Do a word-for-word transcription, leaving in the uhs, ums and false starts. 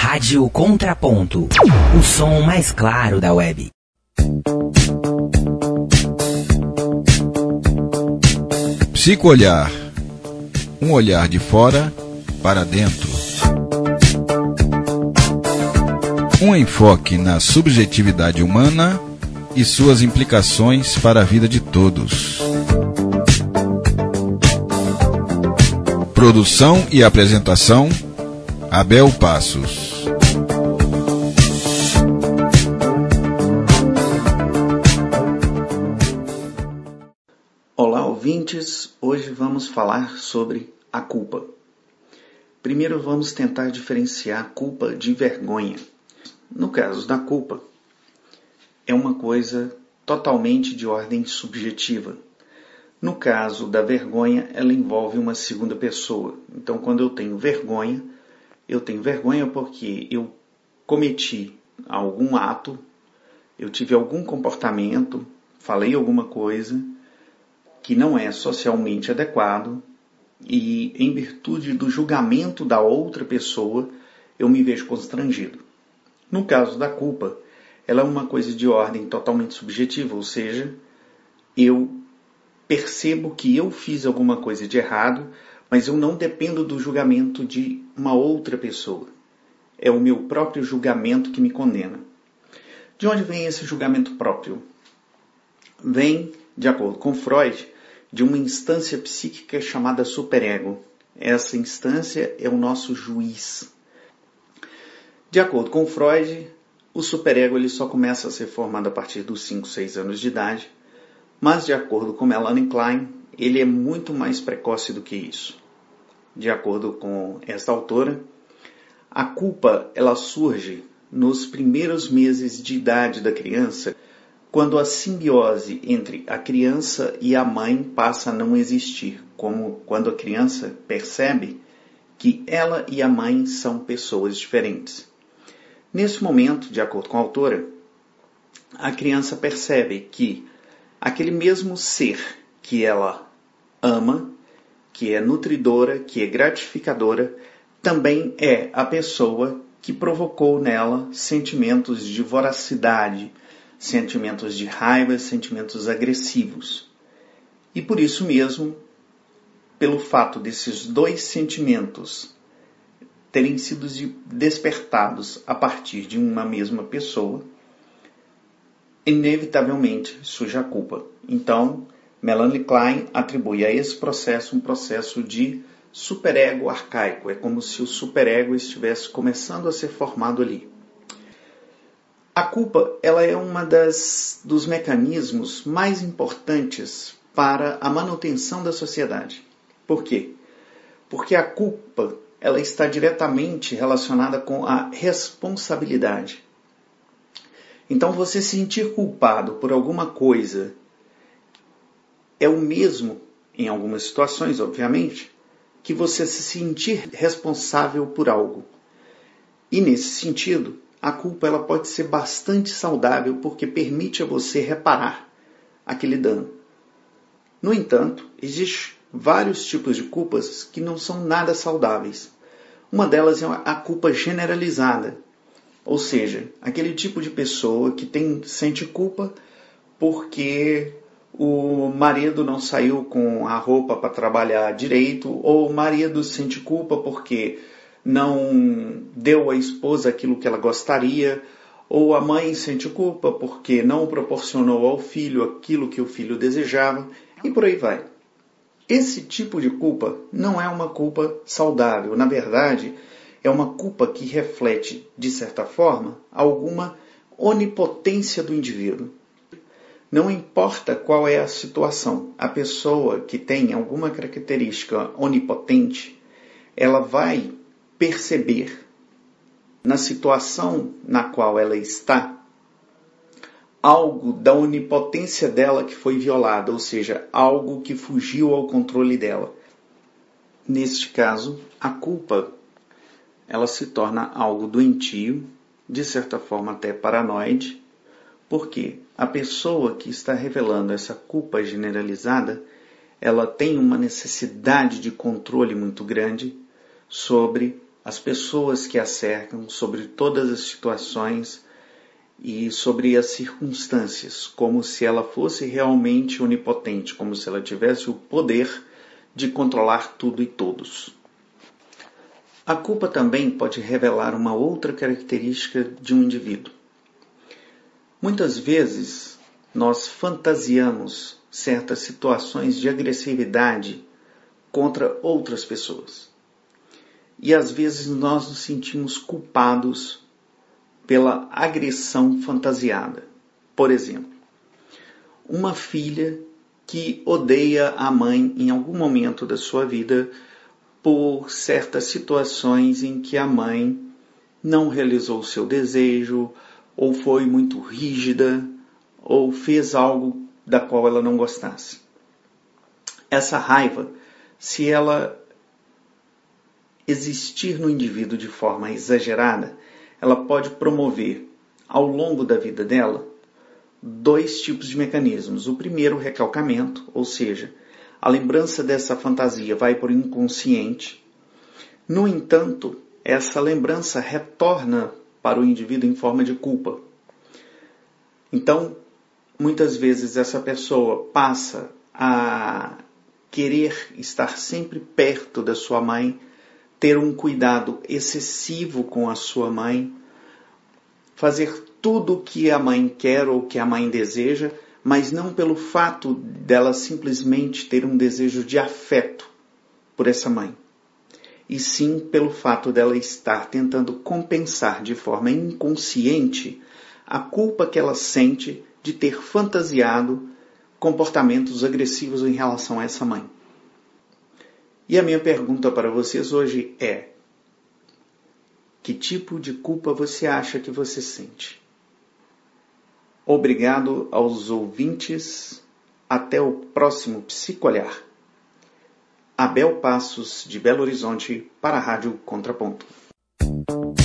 Rádio Contraponto, o som mais claro da web. Psicoolhar, um olhar de fora para dentro. Um enfoque na subjetividade humana e suas implicações para a vida de todos. Produção e apresentação, Abel Passos. Olá, ouvintes. Hoje vamos falar sobre a culpa. Primeiro vamos tentar diferenciar a culpa de vergonha. No caso da culpa, é uma coisa totalmente de ordem subjetiva. No caso da vergonha, ela envolve uma segunda pessoa. Então, quando eu tenho vergonha, eu tenho vergonha porque eu cometi algum ato, eu tive algum comportamento, falei alguma coisa que não é socialmente adequado e, em virtude do julgamento da outra pessoa, eu me vejo constrangido. No caso da culpa, ela é uma coisa de ordem totalmente subjetiva, ou seja, eu percebo que eu fiz alguma coisa de errado, mas eu não dependo do julgamento de uma outra pessoa. É o meu próprio julgamento que me condena. De onde vem esse julgamento próprio? Vem, de acordo com Freud, de uma instância psíquica chamada superego. Essa instância é o nosso juiz. De acordo com Freud, o superego ele só começa a ser formado a partir dos cinco, seis anos de idade, mas de acordo com Melanie Klein, ele é muito mais precoce do que isso. De acordo com esta autora, a culpa ela surge nos primeiros meses de idade da criança, quando a simbiose entre a criança e a mãe passa a não existir, como quando a criança percebe que ela e a mãe são pessoas diferentes. Nesse momento, de acordo com a autora, a criança percebe que aquele mesmo ser que ela ama, que é nutridora, que é gratificadora, também é a pessoa que provocou nela sentimentos de voracidade, sentimentos de raiva, sentimentos agressivos. E por isso mesmo, pelo fato desses dois sentimentos terem sido despertados a partir de uma mesma pessoa, inevitavelmente surge a culpa. Então, Melanie Klein atribui a esse processo um processo de superego arcaico. É como se o superego estivesse começando a ser formado ali. A culpa ela é uma das, dos mecanismos mais importantes para a manutenção da sociedade. Por quê? Porque a culpa ela está diretamente relacionada com a responsabilidade. Então, você se sentir culpado por alguma coisa é o mesmo, em algumas situações, obviamente, que você se sentir responsável por algo. E, nesse sentido, a culpa ela pode ser bastante saudável porque permite a você reparar aquele dano. No entanto, existem vários tipos de culpas que não são nada saudáveis. Uma delas é a culpa generalizada, ou seja, aquele tipo de pessoa que tem, sente culpa porque o marido não saiu com a roupa para trabalhar direito, ou o marido sente culpa porque não deu à esposa aquilo que ela gostaria, ou a mãe sente culpa porque não proporcionou ao filho aquilo que o filho desejava, e por aí vai. Esse tipo de culpa não é uma culpa saudável. Na verdade, é uma culpa que reflete, de certa forma, alguma onipotência do indivíduo. Não importa qual é a situação, a pessoa que tem alguma característica onipotente, ela vai perceber na situação na qual ela está algo da onipotência dela que foi violada, ou seja, algo que fugiu ao controle dela. Neste caso, a culpa ela se torna algo doentio, de certa forma até paranoide, porque a pessoa que está revelando essa culpa generalizada, ela tem uma necessidade de controle muito grande sobre as pessoas que a cercam, sobre todas as situações e sobre as circunstâncias, como se ela fosse realmente onipotente, como se ela tivesse o poder de controlar tudo e todos. A culpa também pode revelar uma outra característica de um indivíduo. Muitas vezes nós fantasiamos certas situações de agressividade contra outras pessoas. E às vezes nós nos sentimos culpados pela agressão fantasiada. Por exemplo, uma filha que odeia a mãe em algum momento da sua vida por certas situações em que a mãe não realizou o seu desejo, ou foi muito rígida, ou fez algo da qual ela não gostasse. Essa raiva, se ela existir no indivíduo de forma exagerada, ela pode promover, ao longo da vida dela, dois tipos de mecanismos. O primeiro, o recalcamento, ou seja, a lembrança dessa fantasia vai para o inconsciente. No entanto, essa lembrança retorna para o indivíduo em forma de culpa. Então, muitas vezes essa pessoa passa a querer estar sempre perto da sua mãe, ter um cuidado excessivo com a sua mãe, fazer tudo o que a mãe quer ou que a mãe deseja, mas não pelo fato dela simplesmente ter um desejo de afeto por essa mãe, e sim pelo fato dela estar tentando compensar de forma inconsciente a culpa que ela sente de ter fantasiado comportamentos agressivos em relação a essa mãe. E a minha pergunta para vocês hoje é: que tipo de culpa você acha que você sente? Obrigado aos ouvintes. Até o próximo Psicolhar. Abel Passos, de Belo Horizonte, para a Rádio Contraponto.